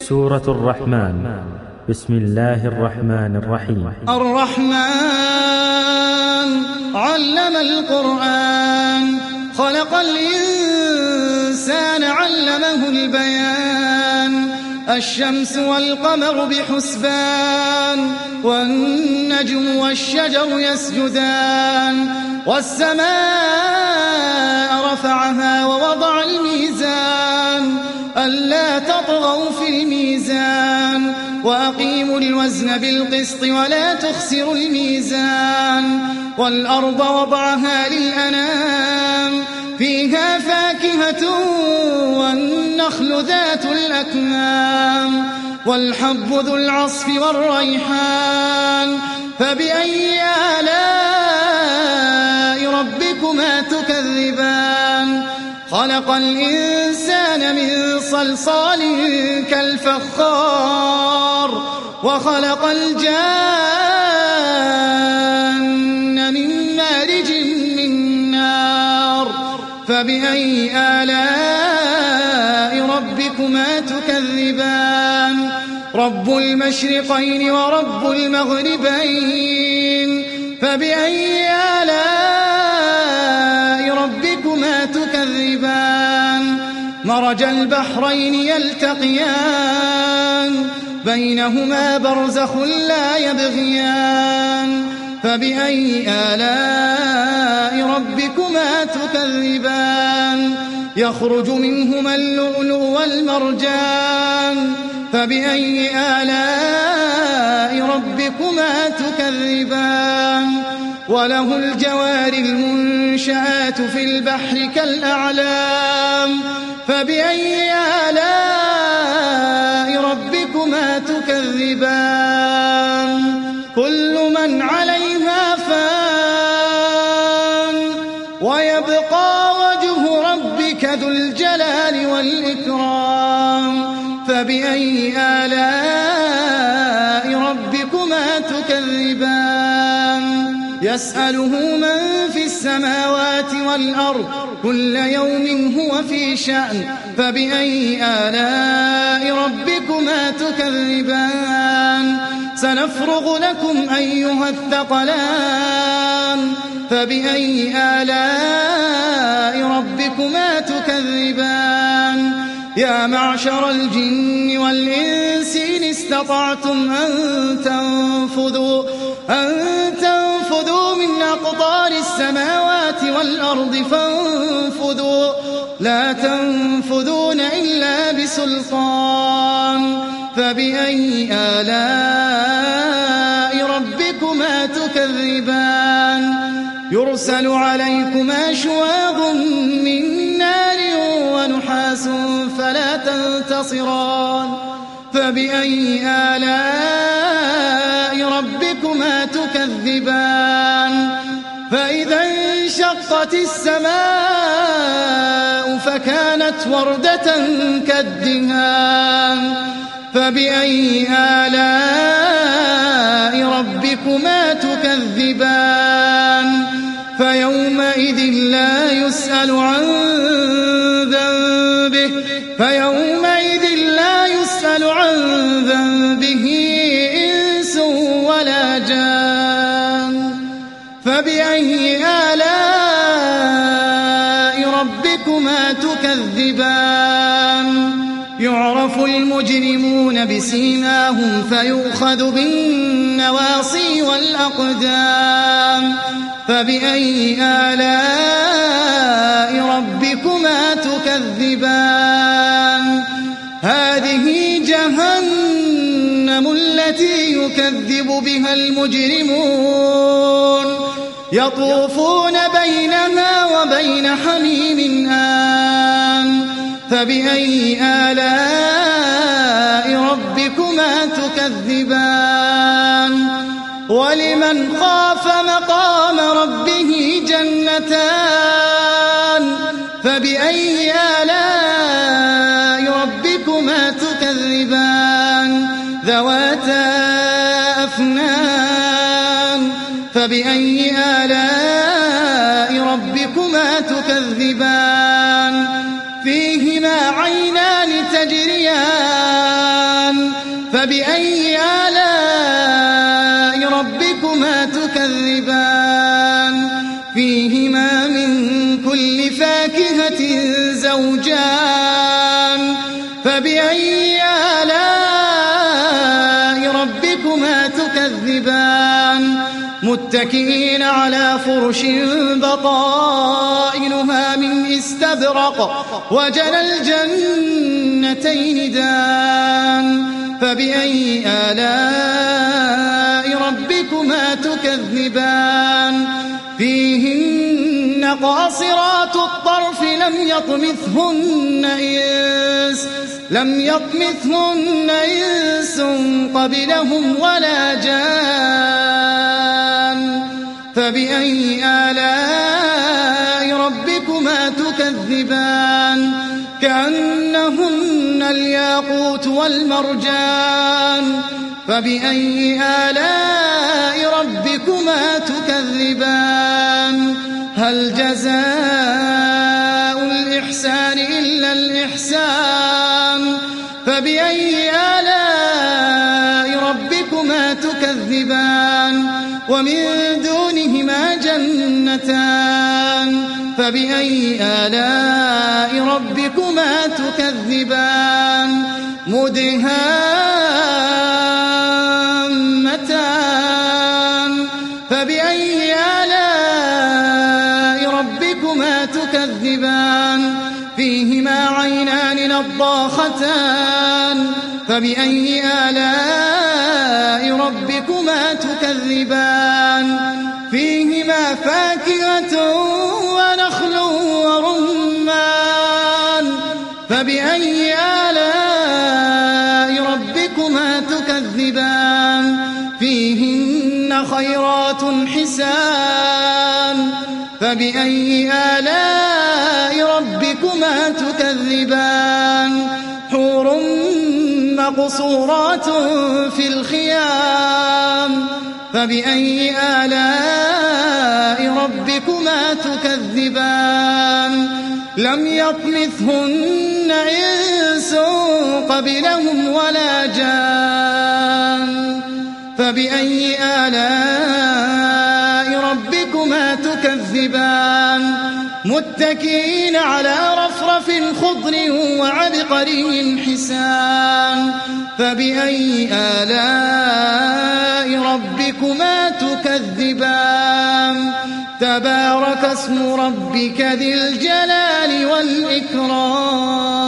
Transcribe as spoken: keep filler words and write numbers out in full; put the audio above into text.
سورة الرحمن. بسم الله الرحمن الرحيم. الرحمن علم القرآن، خلق الإنسان علمه البيان. الشمس والقمر بحسبان، والنجم والشجر يسجدان. والسماء رفعها ووضع الميزان، ألا تطغوا في الميزان. وأقيموا الوزن بالقسط ولا تخسروا الميزان. والأرض وضعها للأنام، فيها فاكهة والنخل ذات الأكمام. والحب ذو العصف والريحان، فبأي آلاء ربكما تكذبان. خلق الإنسان من صلصال كالفخار، وخلق الجان من مارج من نار. فبأي آلاء ربكما تكذبان. رب المشرقين ورب المغربين، فبأي آلاء ربكما تكذبان. مرج البحرين يلتقيان، بينهما برزخ لا يبغيان. فبأي آلاء ربكما تكذبان. يخرج منهما اللؤلؤ والمرجان، فبأي آلاء ربكما تكذبان. وله الجوار المنشآت في البحر كالأعلام، فبأي آلاء ربكما تكذبان. كل من عليها فان، ويبقى وجه ربك ذو الجلال والإكرام. فبأي آلاء ربكما تكذبان. يسأله من في السماوات والأرض، كل يوم هو في شأن. فبأي آلاء ربكما تكذبان. سنفرغ لكم أيها الثقلان، فبأي آلاء ربكما تكذبان. يا معشر الجن والإنس إن استطعتم أن تنفذوا أن تنفذوا من أقطار السماوات والأرض فانفذوا، لا تنفذون إلا بسلطان. فبأي آلاء ربكما تكذبان. يرسل عليكما شواظ من نار ونحاس فلا تنتصران. فبأي آلاء ربكما تكذبان. فإذا انشقت السماء فكانت وردة كالدهان. فبأي آلاء ربكما تكذبان. فيومئذ لا يسأل عن ذنبه فيومئذ لا يسأل عن ذنبه إنس ولا جان. فبأي آلاء ربكما تكذبان. يعرف المجرمون بسيماهم فيؤخذ بالنواصي والأقدام. فبأي آلاء ربكما تكذبان. هذه جهنم التي يكذب بها المجرمون، يطوفون بينها وبين حميم آن. فبأي آلاء ربكما تكذبان. ولمن خاف مقام ربه جنتان. فبأي آلاء ربكما تكذبان. ذواتا أفنان. فبأي آلاء ربكما تكذبان. فيهما عينان تجريان فبأي آلاء ربكما تكذبان فيهما من كل فاكهة زوجان فبأي آلاء ربكما تكذبان متكئين على فرش بطائنها من استبرق وجنى الجنتين دان فبأي آلاء ربكما تكذبان فيهن قاصرات الطرف لم يطمثهن إنس لم يطمثهن إنس قبلهم ولا جان فبأي آلاء ربكما تكذبان كأنهن الياقوت والمرجان فبأي آلاء ربكما تكذبان هل جزاء الإحسان إلا الإحسان فبأي آلاء ربكما تكذبان ومن دونهما جنتان فبأي آلاء ربكما تكذبان مدهامتان فبأي آلاء ربكما تكذبان فيهما عينان نضاختان فبأي آلاء ربكما تكذبان فيهما فاكهة ونخل ورمان فبأي آلاء ربكما تكذبان فيهن خيرات حسان فبأي آلاء ربكما تكذبان حور مقصورات في الخيام فبأي آلاء ربكما تكذبان لم يطمثهن إنس قبلهم ولا جان فبأي آلاء ربكما تكذبان متكئين على رفرف خضر وعبقري حسان فبأي آلاء ربكما تكذبان تبارك اسم ربك ذي الجلال والإكرام